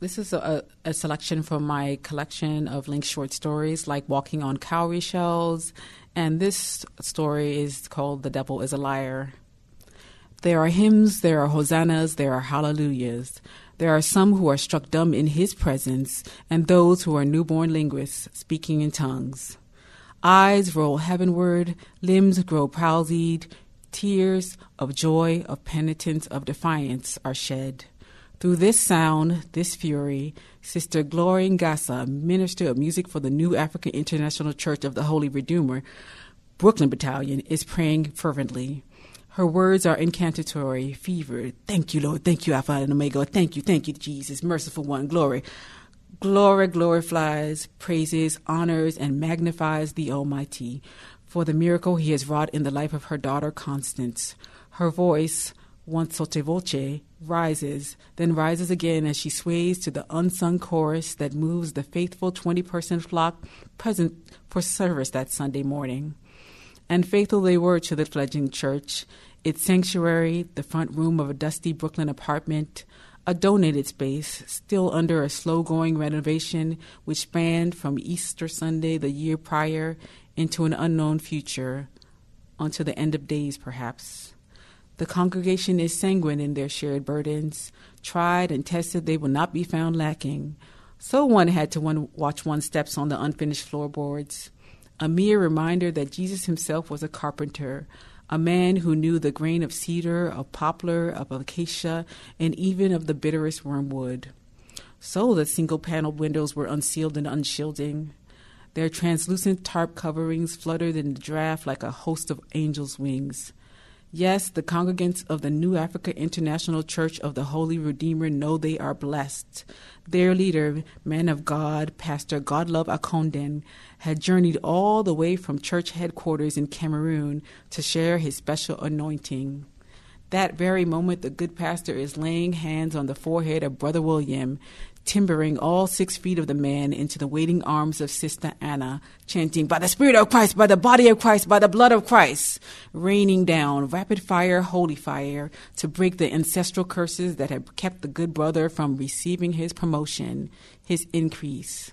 This is a selection from my collection of linked short stories, like Walking on Cowrie Shells, and this story is called The Devil is a Liar. There are hymns, there are hosannas, there are hallelujahs. There are some who are struck dumb in his presence, and those who are newborn linguists speaking in tongues. Eyes roll heavenward, limbs grow palsied, tears of joy, of penitence, of defiance are shed. Through this sound, this fury, Sister Glory Ngasa, minister of music for the New African International Church of the Holy Redeemer, Brooklyn Battalion, is praying fervently. Her words are incantatory, fevered. Thank you, Lord. Thank you, Alpha and Omega. Thank you, Jesus, merciful one. Glory. Glory glorifies, praises, honors, and magnifies the Almighty for the miracle he has wrought in the life of her daughter, Constance. Her voice, once sotto voce, rises, then rises again as she sways to the unsung chorus that moves the faithful 20-person flock present for service that Sunday morning. And faithful they were to the fledgling church, its sanctuary, the front room of a dusty Brooklyn apartment, a donated space still under a slow-going renovation which spanned from Easter Sunday the year prior into an unknown future, unto the end of days perhaps. The congregation is sanguine in their shared burdens. Tried and tested, they will not be found lacking. So one had to watch one's steps on the unfinished floorboards. A mere reminder that Jesus himself was a carpenter, a man who knew the grain of cedar, of poplar, of acacia, and even of the bitterest wormwood. So the single-paneled windows were unsealed and unshielding. Their translucent tarp coverings fluttered in the draft like a host of angels' wings. Yes, the congregants of the New Africa International Church of the Holy Redeemer know they are blessed. Their leader, man of God, Pastor Godlove Akonden, had journeyed all the way from church headquarters in Cameroon to share his special anointing. That very moment, the good pastor is laying hands on the forehead of Brother William, timbering all 6 feet of the man into the waiting arms of Sister Anna, chanting, "By the Spirit of Christ, by the body of Christ, by the blood of Christ," raining down rapid fire, holy fire, to break the ancestral curses that had kept the good brother from receiving his promotion, his increase.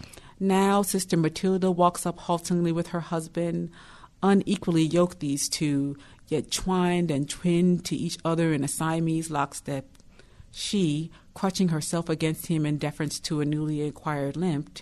Now Sister Matilda walks up haltingly with her husband, unequally yoked these two, yet twined and twinned to each other in a Siamese lockstep. She, crutching herself against him in deference to a newly acquired limp,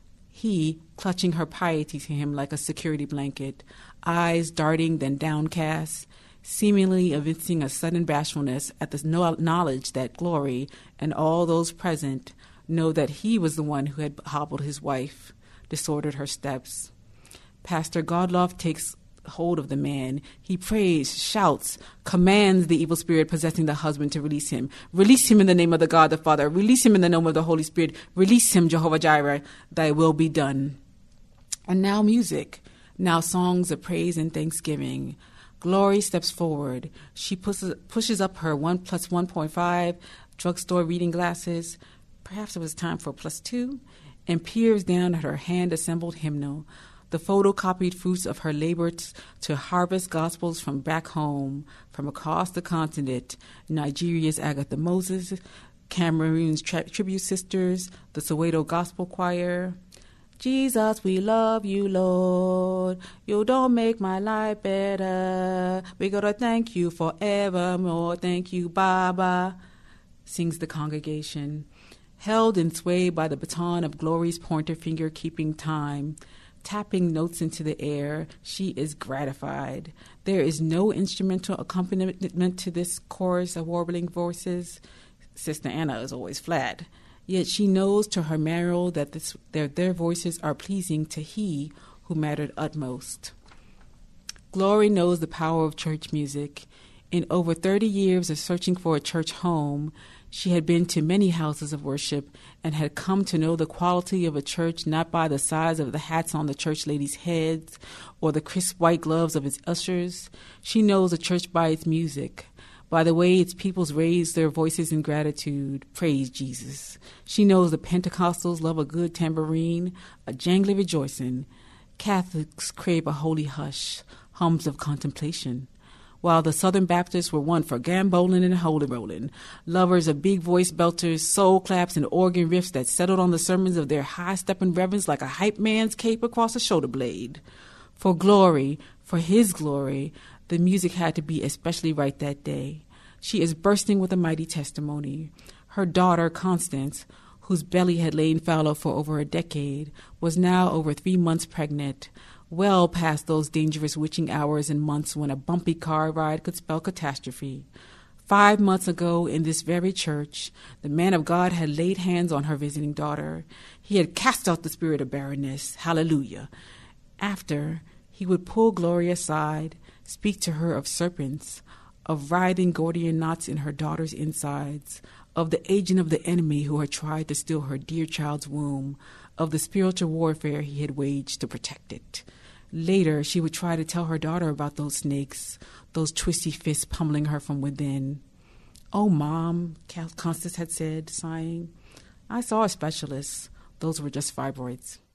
he clutching her piety to him like a security blanket, eyes darting then downcast, seemingly evincing a sudden bashfulness at the knowledge that Glory and all those present know that he was the one who had hobbled his wife, disordered her steps. Pastor Godlove takes hold of the man. He prays, shouts, commands the evil spirit possessing the husband to release him. Release him in the name of the God the Father. Release him in the name of the Holy Spirit. Release him, Jehovah Jireh. Thy will be done. And now music. Now songs of praise and thanksgiving. Glory steps forward. She pushes up her 1 plus 1.5 drugstore reading glasses. Perhaps it was time for +2. And peers down at her hand-assembled hymnal, the photocopied fruits of her labor to harvest gospels from back home, from across the continent, Nigeria's Agatha Moses, Cameroon's Tribute Sisters, the Soweto Gospel Choir. Jesus, we love you, Lord. You don't make my life better. We gotta thank you forevermore. Thank you, Baba, sings the congregation. Held and swayed by the baton of Glory's pointer finger keeping time, tapping notes into the air, she is gratified. There is no instrumental accompaniment to this chorus of warbling voices. Sister Anna is always flat. Yet she knows to her marrow that their voices are pleasing to He who mattered utmost. Glory knows the power of church music. In over 30 years of searching for a church home, she had been to many houses of worship and had come to know the quality of a church not by the size of the hats on the church ladies' heads or the crisp white gloves of its ushers. She knows a church by its music, by the way its peoples raise their voices in gratitude, praise Jesus. She knows the Pentecostals love a good tambourine, a jangly rejoicing. Catholics crave a holy hush, hums of contemplation. while the Southern Baptists were one for gambolin' and holy rollin', lovers of big voice belters, soul claps, and organ riffs that settled on the sermons of their high-stepping reverends like a hype man's cape across a shoulder blade. For glory, for his glory, the music had to be especially right that day. She is bursting with a mighty testimony. Her daughter, Constance, whose belly had lain fallow for over a decade, was now over 3 months pregnant, well past those dangerous witching hours and months when a bumpy car ride could spell catastrophe. 5 months ago, in this very church, the man of God had laid hands on her visiting daughter. He had cast out the spirit of barrenness. Hallelujah. After, he would pull Gloria aside, speak to her of serpents, of writhing Gordian knots in her daughter's insides, of the agent of the enemy who had tried to steal her dear child's womb, of the spiritual warfare he had waged to protect it. Later, she would try to tell her daughter about those snakes, those twisty fists pummeling her from within. "Oh, Mom," Constance had said, sighing, "I saw a specialist. Those were just fibroids."